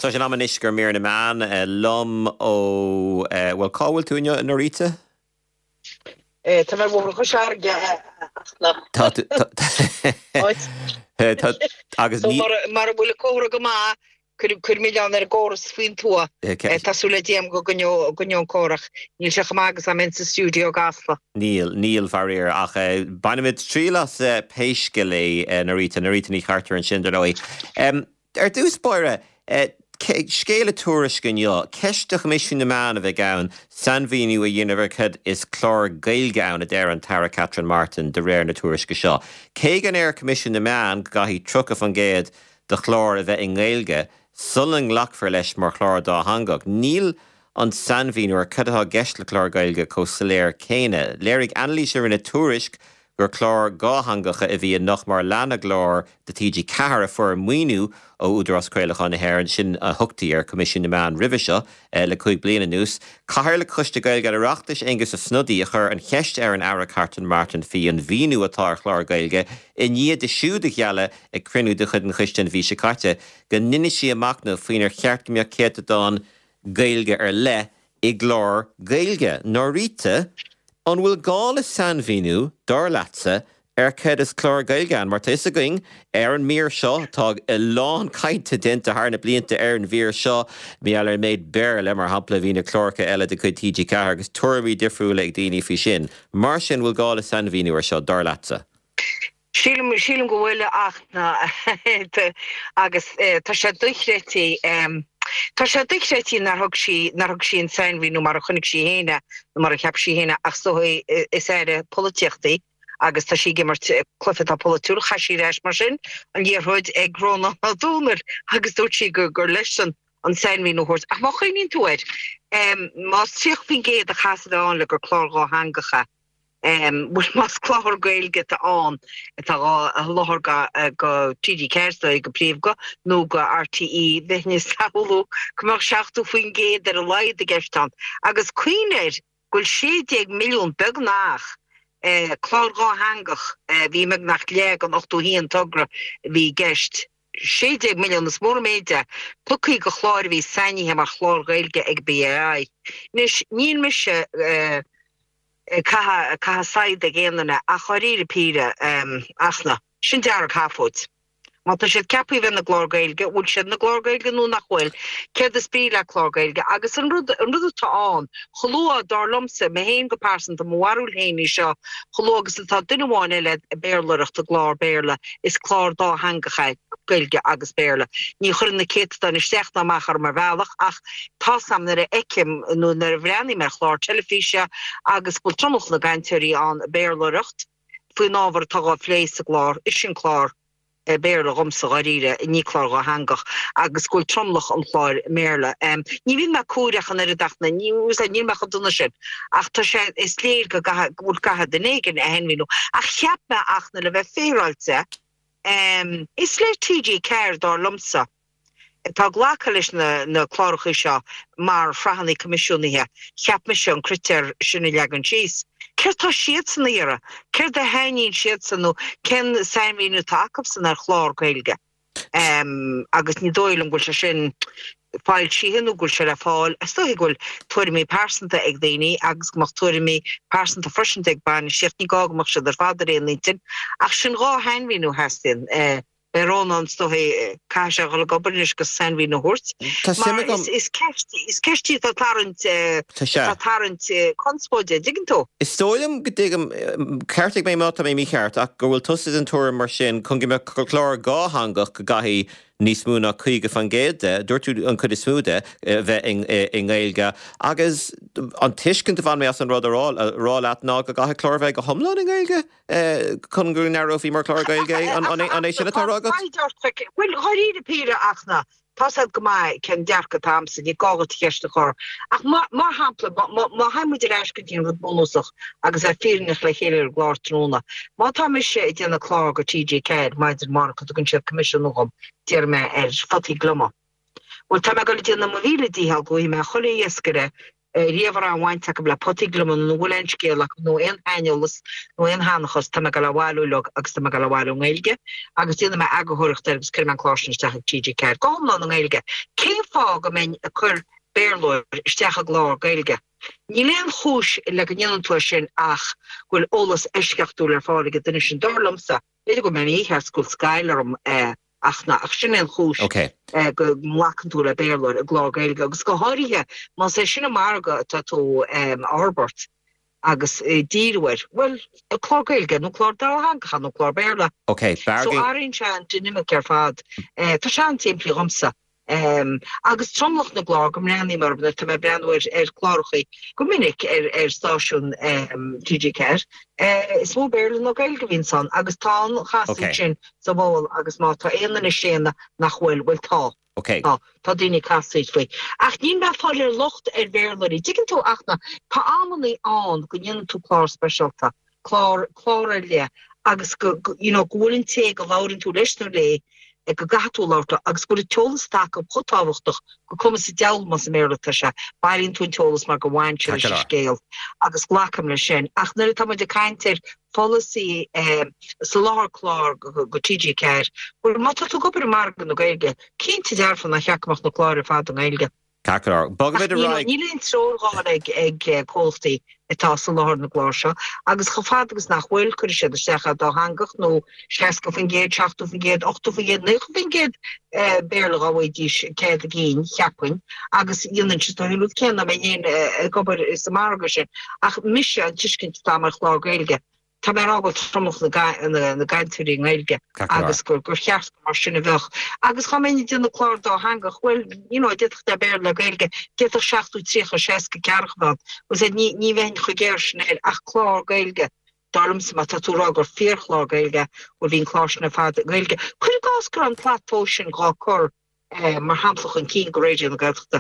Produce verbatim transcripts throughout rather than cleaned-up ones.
So sin am isgur mé na man lom ó bhfuil cáhfuil túine na rite? Tá mar bhór chu searge agus mar bhfuil córa go má chur millián ar góras faoin tua Tásúla déam go gonion córach níl se chamágus am in sa stúdio gasla. Níl níl farir ach banimid trílas péisce lé na rite na rite ní chartar an sindarlóí. Ar dús spóire scéile túris gneo, ceistech misisiún na man a bheith gaun, san bhíniú a dhéanamh cad is chlár gailge ann a déir an Tara Catherine Martin de réir na túris go seo. Cé gan air comisiún na man gahí trucah an géad de chlár a bheith in gailge, suling lachfar leis mar chlár dá hangach. Níl an san bhíniú ar cadatha gceist le chlár gailge có saléir céine. Léirigh anlís ar ina túrisc gur chlár gáhangacha a bhí nach mar lena glár de T G Cahara for muoinú ó údras creilecha na hairann sin a thugtaí ar comisiún na man ribhe seo le chuig bliana nús. Caithfir le coiste gailge a reachtais agus a snodí a chur an cheist ar an Tara Catherine Martin fí an bhíniú atá ar chlár gailge i níiad de siúd a gheala ag crinú de chud an chiisten bhí se caite go ninne sí amachna faoin ar cheart mé céta dán gailge ar le i glár gailge. Nó rite an bhfuil gála san bhíniú dar latsa ar ced is chlár gailgeán mar tuis a going ar an mír seo tá i lán cainte dinta thar na blianta ar an bhír seo mí eall ar méid bear le mar hampla bhína chlárcha eile de chuid T G Cahara agus tuairí difriúla ag daoine fao sin. Mar sin bhfuil gála san bhíniú ar seo dar latsa. Sílim sílim go bhfuile achna agus tá sé duchrétí Tá sé duchrétí nar thug sí nar thug sí an san bhíniú mar a chunig sí héine mar a cheap sí héine ach so is éire politiachtaí agus tá sí gimmar cluffa tá politúil chaisí réis mar sin an dhéarthid ag gróna a dúnar agus dúirt sí gur gur leis an san bhíniú thuirt. Ach má chuoíonn túid más tríoch bhín géad a chasadán le gur chlár gá hangacha. Um, bus mas chlár gailge tá an tá láthar go T G Cahara go príomh nó go R T E bheithne saoú cumach seachtú faoin géad ar a laid a gceistán. Agus cuinéir gúil séideag milliún beg nach chlár gá hangach bhí meag nach léag an ochtú híon tugra bhí gceist. séideag milliún is mór méide plucaí go chláir bhí sainithe mar chlár gailge ag B A I. Nis níl me se Caha caha said de géanana a choiríre píre asna sin dearach hafút. Má tá sé ceapí bheit na chlár gailge bhfuil siad na chlár gailge nó nach bhfuil céad is bí le chlár gailge agus an rud an rud tá an cholua dar lomsa me héin go pásanta mharúil héine seo cholua agus tá duine bháin eile béirlaireach de chlár béirla is chlár dá hangacha gailge agus béirla. Ní chur na céad dan is seachna machar mar bhealach ach tá sam nar a eicim nó nar a bhreaní mar chlár telefíse agus bhfuil tromach na gaiintirí an béirlaireacht faoin ábhar tá gá phléis a chlár is sin chlár béirla gomsa garíre ní chlár go hangach agus gúil tromlach an chláir méle. Ní bhín me cúireach an ar a dachna ní ús a ní me chu duna sin ach tá sé is léir go bhfuil gathe den éigen a henmhíú ach cheap me achna le bheith féráilte is léir T G Cahara dar lomsa. Tá ghlacha leis na na chláracha seo mar frahannaí comisiúnithe cheap me sin critéir sinna leagan síos. Ceir tá siad san éire, ceir de haíonn siad san nó cen san bhíniú takeamh san ar chlár gailge. Agus ní dóilm gúil se sin fáil síhanú gúil se le fáil, is dói gúil tuairimí persanta ag daoine agus gomach tuairimí persanta frisanta ag bain siacht ní gágamach se ar fadar éon lítin ach sin gá hain bhíniú heastin Rónan stohé caiise go gobarnis go san bhí na húirt. Is ceistí tá tarrant tá tarrant conspóide digantó. Is tóilm go dtím ceirrtaigh mé máta mé mí cheart ach go bhfuil tusaid an túir mar sin chun go chlár gá hangach go gaithí níos múna chuige fan géide, dúirtú an chud is smúide bheith in gailge agus an tuiscint bhain mé as an rud rá leat ná go gathe chlár bheith go thomláin in gailge chun gur nearróí mar chlár gailge an é sin atá agad? Bhfuil choiríre píre achna Tásad go mai cen dearcha tamsa ní gágat cheiste chur. Ach mar hampla má haimidir eiscin rud bonúsach agus a fírinach le chéir glár tróna. Má tá me sé déanana chlár go T G Cahara maidir mar chu gunn siad comisiúnachom tíar me ar fatí gluma. Bhil tá me go déanana mo bhíle díhall go me chola iascare riamhar an bhaint go le potiglam an bhfuil scéalach nó ein hainollas nó ein hanachas tá go leháúlog agus tá go leháú ngéilge agus dtíanana me agathireacht agus cur an chláisteach T G Ceart gom ná an ngéilge cé fá go men a chur béirlóir isteach a glár gailge ní leon chúis le go ngeanú sin ach bhfuil ólas eisceachtú ar fáige duine sin dorlamsa beidir go men ihe scoil Skylarm ach na ach sin an chúis go mlacantú le béirlóir a glár gailge agus go háirithe má sé sinna marga tá tú Albert agus díirhir well a chlár gailge nó chlár dáhangcha nó chlár béirla so áonn se an duine ar fad tá se an timplí romsa Um, agus tromlach na glár go mreanní mar na tá breanúir ar chláirchaí go minic ar ar stáisiún um, T G Ceart uh, is mó béirla nó gailge bhín san agus tá chaú sin sa bhil agus má tá éanana séna nach bhfuil bhfuil tá Okay. Tá tá daoine casúid faoi. Ach ní me fáil ar locht ar bhéirlairí. Digann tú achna tá amanaí an go dhéanann tú chlár speisialta, chlár chlár ar le agus go you know gohfuiln té go bhhairn tú leis nó le ag go gaú láta agus go teolalasteach go chotáhachtach go cum sa dealmas méirlata se bailíonn tún teolalas mar go bhhainte lei scéal agus ghlacham le sin. Ach nuair tá de caiintear policy sa láthar chlár go T G Ceart bhfuil má tú go bar margan nó gailge cinnte dearfan na cheacamach na chláir ar fad an gailge. Cacar, bogad a raig. Ní líon trógáil ag ag cóiltaí atá sa láthar na glár seo, agus cho fad agus nach bhfuil chuir sé de secha dá hangach nó seaca fan géad, seachta fan géad, ochta fan géad, naocha fan géad béirla gáhaidís céad a gén cheapain, agus dionan si tá hiúd céanna me dhéon gobar is marga sin, ach mise an tuiscint tá mar chlár gailge. Tá mé ábal tromach na gaiintúí gailge agus gur gur cheart mar sinna bheith. Agus cha mé duna chlár dá hangach bhfuil ditach de béir le gailge ditach seachtú trícha séca cearchbad, gus é ní bhéin chu géir sin ach chlár gailge darms ma tá tú gur fíorchlár gailge bhfuil hín chláisna fad gailge. Chuir gás gur an plató sin gá chur mar hamplach an cí go réidir na gailta.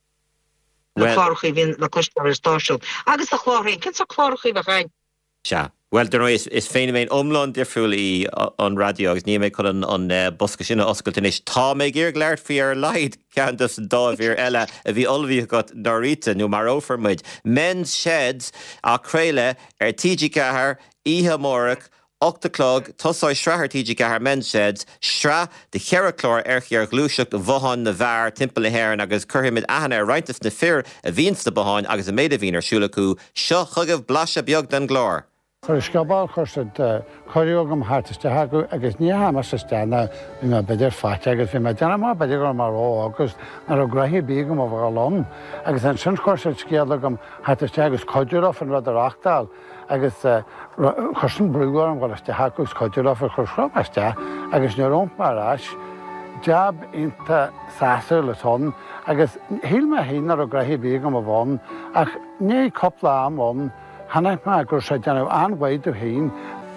Na chláirchaí hín na cluisteir stáisiúil. Agus a chláirchaí, cin sa chláirchaí bheith chain? Se. Well, there is is féin mé omlan difriúlí an radio agus ní mé chu an an bosca sinna oscailtanis tá mé gur gglair fi ar leid ceantas dámhír eile a bhí olbhí got náríta nó mar ófarmuid. Men's Sheds a chréile ar T G Ceart, Ihe Mórach, Octaclog, Tosáid Sreathar T G Ceart Men's Sheds, Stra de Cheirachlár archiar glúiseach do bhohan na bhar timp le héir agus curthaimid ahanna reintas na fear a bhíonsta bhoáin agus a méad a bhíon ar siúlacú seo chugah blasa beag den glár. Tar scabal chuirsid choiríogam hátaiste hagu agus ní hamasistena bhí me beidir fáte agus bhí me deanna má beidir go mar ó agus ar a graithí bígam ó bhar lom agus an sin chuirsid scéalagam hátaiste agus coidirach an rud ar achtáil agus chusin brúgar an gháiste hagus coidirach ar chursrábaiste agus nerómp mar ais deab inta sásir le son agus híl me hín ar a graithí bígam a bhain ach ní coppla am bhain Hanna má gur sé deanmh anhaid a haon.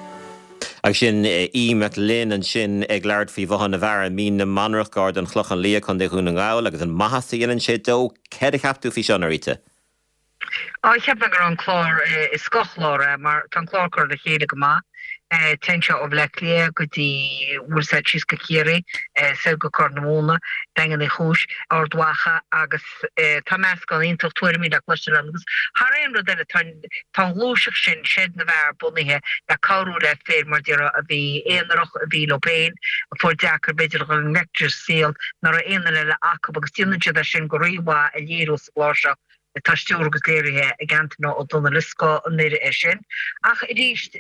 Ag sin íimeach linn an sin ag leart fhí bhahan na bhar mí na manrach gard an chluchan lí chun de chuúna gáil agus an maithasa dhéanann sé dó cead a cheaptú fhí seán aríte. Á cheap gur an chlár is scochlár mar tan chlárcur le chéad go má. Tense of Leclia go dtí bhfuil síos go chéirí sa go cornmóna dagan i chúis ar dwacha agus tá meascáil ionintach tuairimí le cluiste agus Har éon rud eile tá glúiseach sin siad na bhar bunithe le cabhrú le fér mar dtíar a bhí éonarach a bhí lopéin fuair deachar beidir go an lecture síl nar a éonar le acab agus tíonaidir sin go riomhá a léirú sa gláiseach Táistúr agus léirithe a gceantainna ó donna liscá an éire é sin. Ach i ríist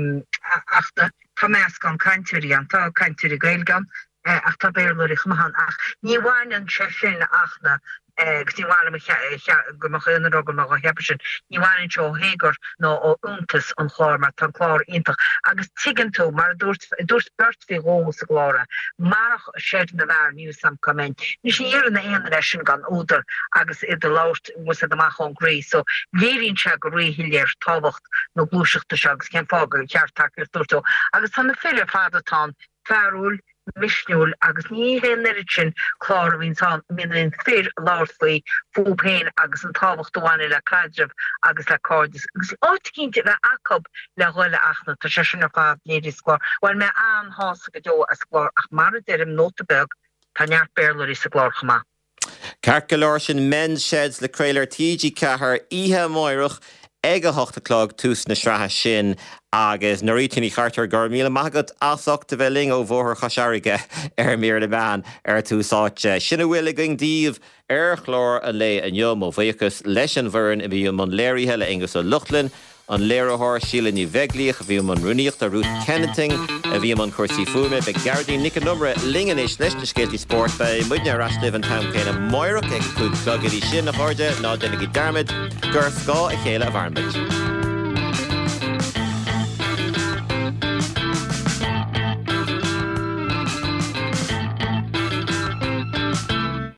achta tá measc an caintúirí an tá caintúirí gailgam ach tá béirlóirí chumhan ach ní bhhain an se sin achna gus ní bhhaile go mo chéanna go mo hepa sin ní bhhain seo hégur nó ó úntas an chlár mar tá chlár ionintach agus tuigeann tú mar dúirt beirt fhí ghó sa glára marach séid na bhar níos sam comment ní sé dhéar na aon leis sin gan údar agus idir láirt was amach an grí so léironn se go réhiléir táhacht nó glúiseachta se agus cén fágur ceart takeir dúirtó agus tá na féidir fadatá fearúil misisiúil agus ní héanaid sin chlár a bhín san min fér láirfaí fúpéin agus an táhacht doháine le caidirh agus le cordis agus áitiínte le acab le ghuiile achna tá sé sin fád néidir scór bhil me an hása go dó a scór ach mar a deirm nótabeg tá neart béirlairí sa glár chumá. Carcalar sin men's sheds le Crailer T G Cahar ihe moirach ag a hochtalog tús na sraithe sin agus narítíní chartar gur míle maigad asachta bheling ó bhór chasearige ar mír le ban ar túsáte. Sinna bhfuil going díomh ar chlór a lé an jom ó bhéchas leis an bhern i bhí man léirithe le Angus ó Luchlin, an léirithir síle ní bheglíoch, a bhí man runníocht a Ruth Kenneting, a bhí man cuasaí fuime be Gardí Nica numra linganéis leis na scéaltaí sport be muidne rasliv an tam céine moirach ag cúd clogadí sin na háde ná dennig Dermid gur scá a chéile a bharmid.